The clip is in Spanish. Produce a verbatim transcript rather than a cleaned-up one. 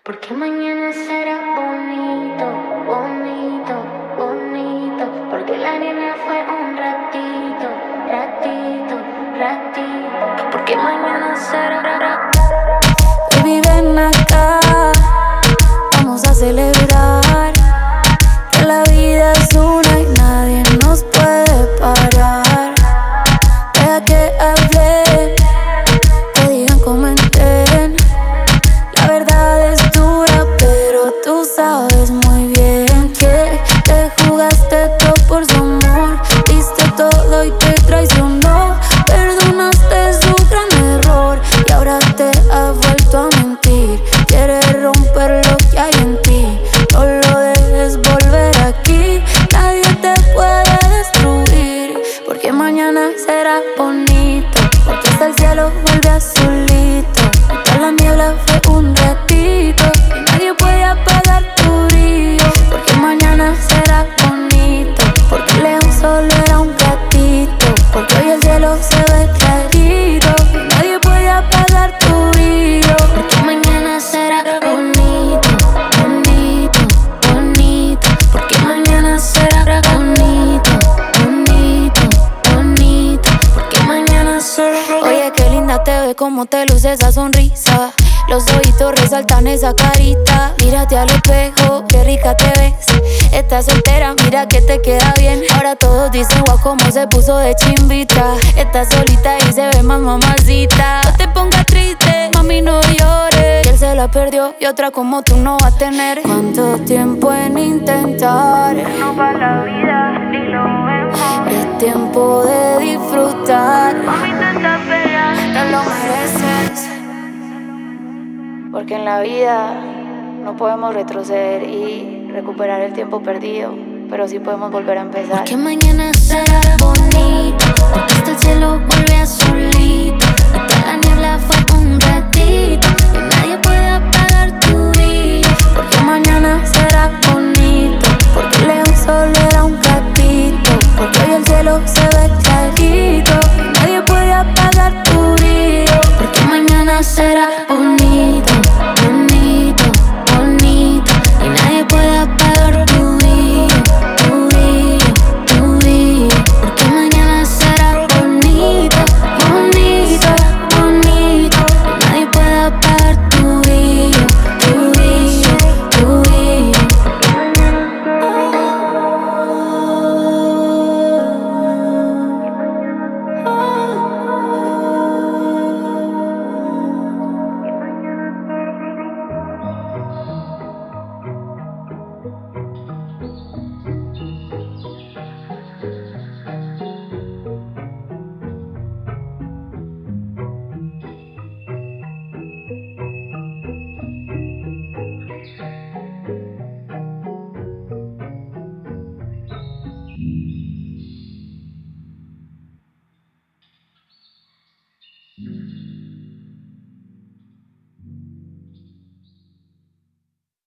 Porque mañana será bonito, bonito, bonito. Porque la nena fue un ratito, ratito, ratito. Porque mañana será. Baby, ven acá, vamos a celebrar que la vida es una y nadie nos puede parar. Deja que hablen, que digan, comenten. La verdad es dura, pero tú sabes muy bien que te jugaste todo por su amor. Diste todo y te traicionó. Perdonaste su gran error y ahora te ha vuelto a mentir. Quieres romper lo que hay en ti, no lo dejes volver aquí. Nadie te puede destruir, porque mañana será bonito. Porque hasta el cielo vuelve azulito. Hasta la niebla fue un ratito y nadie puede apagar tu brillo. Porque mañana será bonito. Porque el león solo era un gatito. Porque hoy el cielo se ve clarito y nadie puede apagar tu brillo. Porque mañana será bonito, bonito, bonito. Porque mañana será bonito, bonito, bonito. Porque mañana será. Oye, qué linda te ve, como te luce esa sonrisa. Los ojitos resaltan esa carita. Mírate al espejo, qué rica te ves. Estás soltera, mira que te queda bien. Ahora todos dicen guau, como se puso de chimbita. Estás solita y se ve más mamacita. No te pongas triste, mami, no llores. Que él se la perdió y otra como tú no va a tener. ¿Cuánto tiempo en intentar? No va la vida, ni lo vemos. Es tiempo de disfrutar. Mami, tanta pena, No lo mereces, porque en la vida no podemos retroceder y recuperar el tiempo perdido, pero sí podemos volver a empezar. Porque mañana será bonito. Porque hasta el cielo vuelve azulito. Hasta la niebla fue un ratito